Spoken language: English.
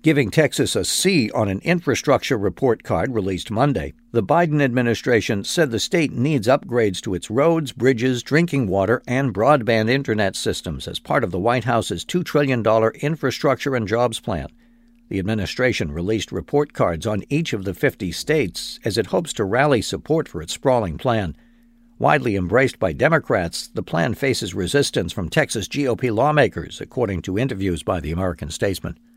Giving Texas a C on an infrastructure report card released Monday, the Biden administration said the state needs upgrades to its roads, bridges, drinking water, and broadband internet systems as part of the White House's $2 trillion infrastructure and jobs plan. The administration released report cards on each of the 50 states as it hopes to rally support for its sprawling plan. Widely embraced by Democrats, the plan faces resistance from Texas GOP lawmakers, according to interviews by the American Statesman.